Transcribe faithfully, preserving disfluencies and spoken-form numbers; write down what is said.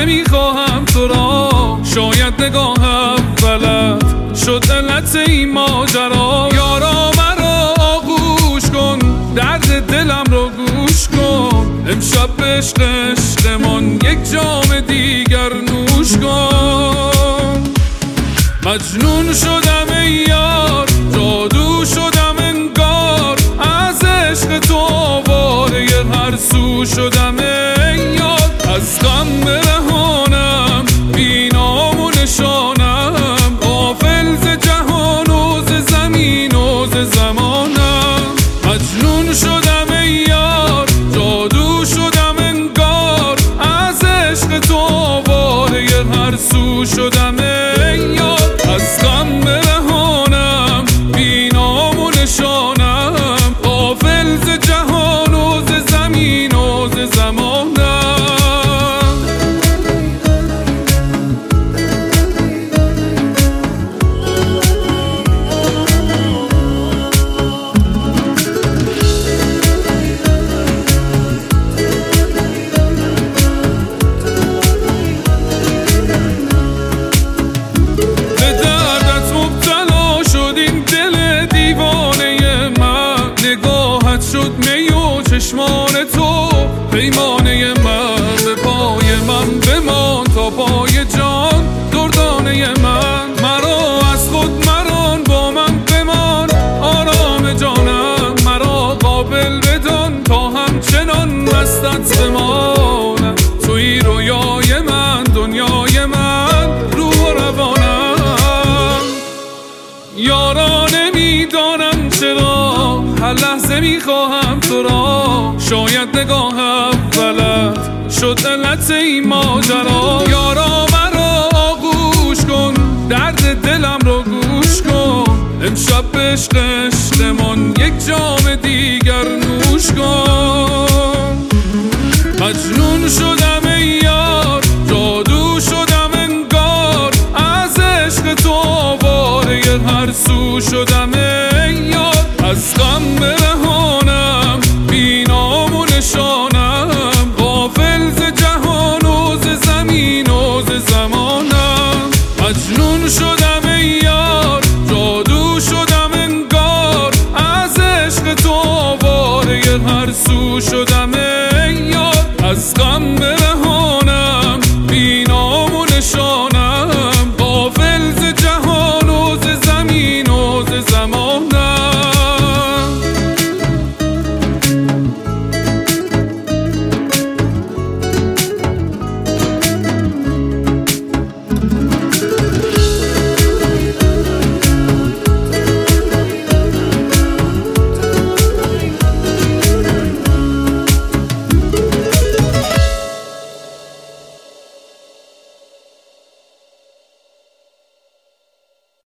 لحظه میخواهم تو را، شاید نگاهم غلط شد علت این ماجرا. یارا مرا آغوش کن، درد دلم رو گوش کن، امشب به عشق عشقمان یک جام دیگر نوش کن. مجنون شدم ای یار، جادو شدم انگار، از عشق تو آواره هر سو شدم ای یار. از غم برهانم، بی نام و نشانم، غافل ز جهان و ز زمین و ز زمانم. مجنون شدم ای یار، جادو شدم انگار، از عشق تو آواره هر سو شدم ای یار. از غم برهانم، بی نام و نشانم، غافل ز جهان و ز زمین و ز زمانم. شد می و چشمان تو پیمانه من، به پای من بمان تا پای جان دردانه من. مرا از خود مران، با من بمان آرام جانم، مرا قابل بدان تا همچنان مستت بمانم. توی رویای من، دنیای من، روح و روانم. یارا نمیدانم چرا هر لحظه میخواهم تو را، شاید نگاهم غلط شد علت این ماجرا. یارا مرا آغوش کن، درد دلم رو گوش کن، امشب به عشق عشقمان یک جام دیگر نوش کن. مجنون شدم ای یار، جادو شدم انگار، از عشق تو آواره هر سو شدم